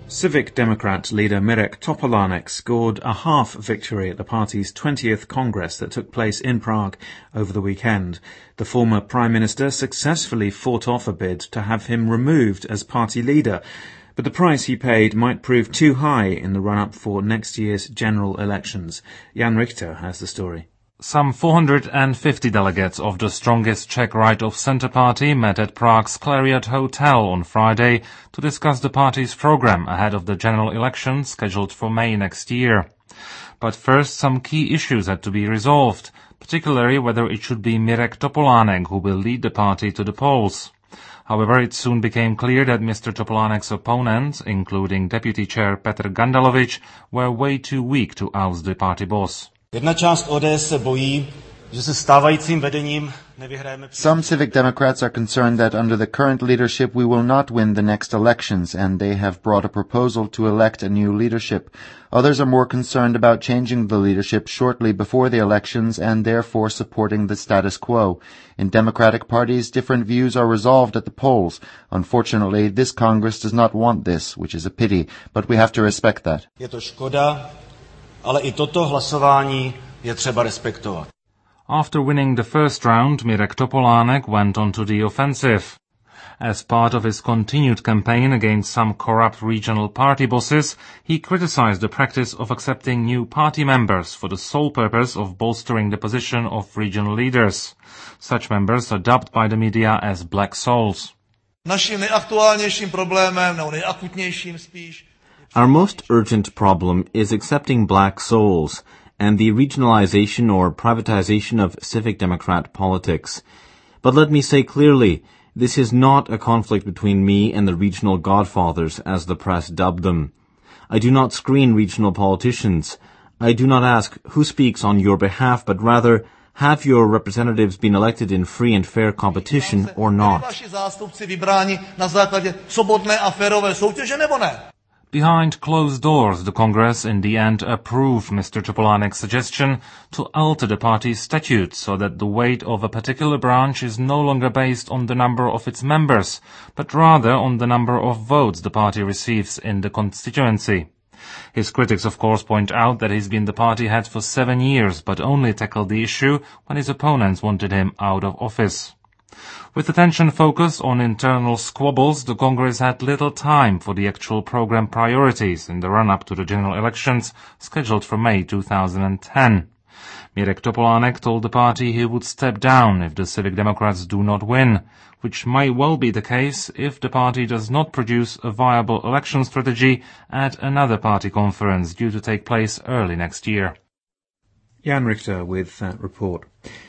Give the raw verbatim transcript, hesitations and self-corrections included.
Civic Democrat leader Mirek Topolánek scored a half victory at the party's twentieth Congress that took place in Prague over the weekend. The former Prime Minister successfully fought off a bid to have him removed as party leader, but the price he paid might prove too high in the run-up for next year's general elections. Jan Richter has the story. Some four hundred fifty delegates of the strongest Czech right-of-centre party met at Prague's Clariot Hotel on Friday to discuss the party's programme ahead of the general election scheduled for May next year. But first, some key issues had to be resolved, particularly whether it should be Mirek Topolánek who will lead the party to the polls. However, it soon became clear that Mister Topolánek's opponents, including Deputy Chair Petr Gandalovič, were way too weak to oust the party boss. Jedna část O D S se bojí, že se stávajícím vedením nevyhrajeme. Some Civic Democrats are concerned that under the current leadership we will not win the next elections, and they have brought a proposal to elect a new leadership. Others are more concerned about changing the leadership shortly before the elections and therefore supporting the status quo. In democratic parties, different views are resolved at the polls. Unfortunately, this Congress does not want this, which is a pity, but we have to respect that. Je to škoda, ale i toto hlasování je třeba respektovat. After winning the first round, Mirek Topolánek went on to the offensive. As part of his continued campaign against some corrupt regional party bosses, he criticized the practice of accepting new party members for the sole purpose of bolstering the position of regional leaders. Such members are dubbed by the media as black souls. Naším nejaktuálnějším problémem, nebo nejakutnějším spíš. Our most urgent problem is accepting black souls and the regionalization or privatization of Civic Democrat politics. But let me say clearly, this is not a conflict between me and the regional godfathers, as the press dubbed them. I do not screen regional politicians. I do not ask who speaks on your behalf, but rather, have your representatives been elected in free and fair competition or not? Behind closed doors, the Congress in the end approved Mister Topolánek's suggestion to alter the party's statutes so that the weight of a particular branch is no longer based on the number of its members, but rather on the number of votes the party receives in the constituency. His critics, of course, point out that he's been the party head for seven years, but only tackled the issue when his opponents wanted him out of office. With attention focused on internal squabbles, the Congress had little time for the actual program priorities in the run-up to the general elections scheduled for May two thousand ten. Mirek Topolánek told the party he would step down if the Civic Democrats do not win, which might well be the case if the party does not produce a viable election strategy at another party conference due to take place early next year. Jan Richter with that report.